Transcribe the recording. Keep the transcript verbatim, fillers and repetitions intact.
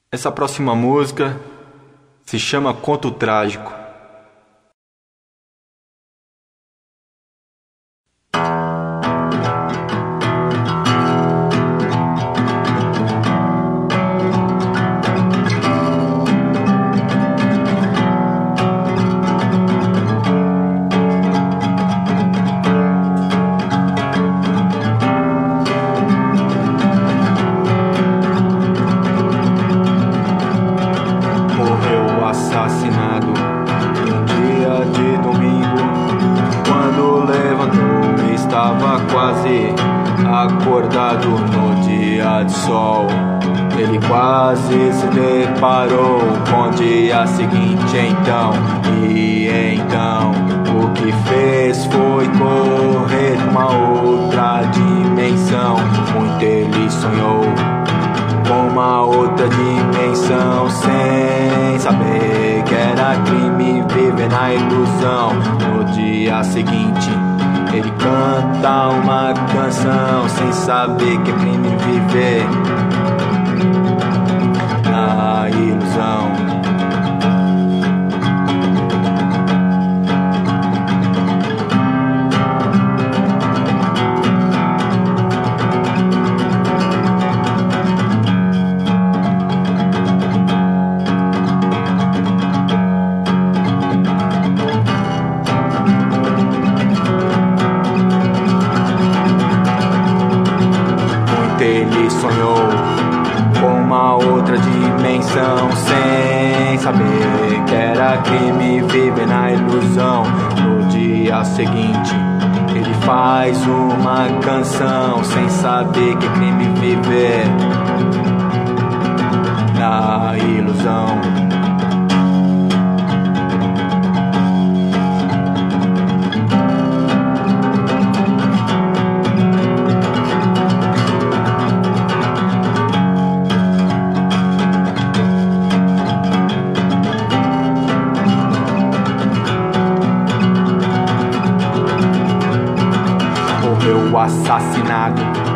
Essa próxima música se chama Conto Trágico. Assassinado no dia de domingo, quando levantou estava quase acordado. No dia de sol ele quase se deparou com o dia seguinte. Então, e então o que fez foi correr uma outra dimensão. Muito ele sonhou com uma outra dimensão, sem saber que era crime viver na ilusão. No dia seguinte ele canta uma canção, sem saber que é crime viver na ilusão. Ele sonhou com uma outra dimensão, sem saber que era crime viver na ilusão. No dia seguinte ele faz uma canção, sem saber que é crime viver na ilusão. Assassinado